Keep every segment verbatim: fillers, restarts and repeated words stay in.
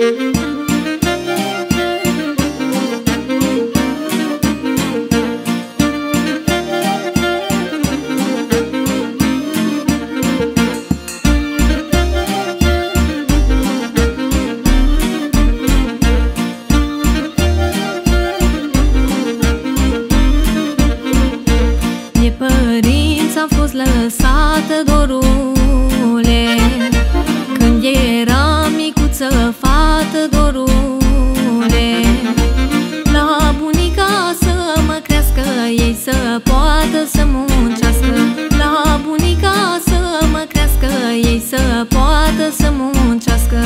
Am fost lăsată, dorule, când eram micuță fată, dorule. La bunica să mă crească, ei să poată să muncească. La bunica să mă crească, ei să poată să muncească.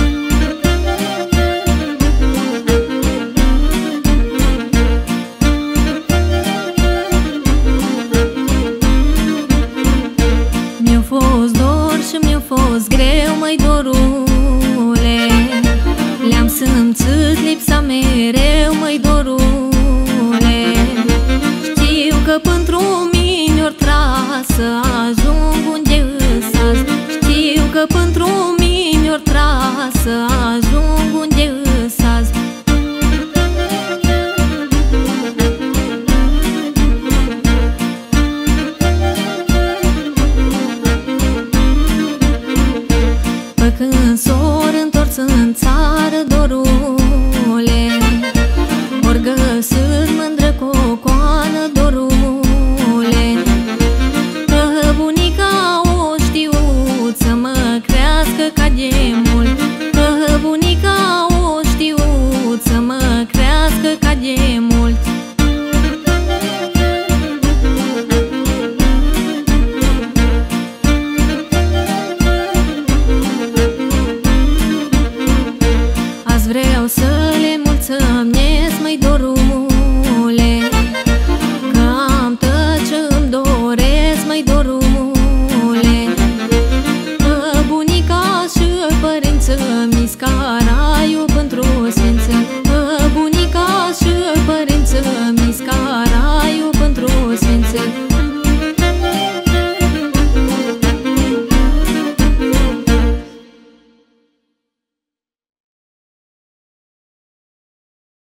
Mi-a fost dor și mi-a fost greu, măi, dorule, le-am simțit lipsa mereu, măi, dorule. Știu că pentru mine or tras să ajung unde îs azi. Știu că pentru mine or tras să ajung unde îs azi. Când s-or întors în țară, dorul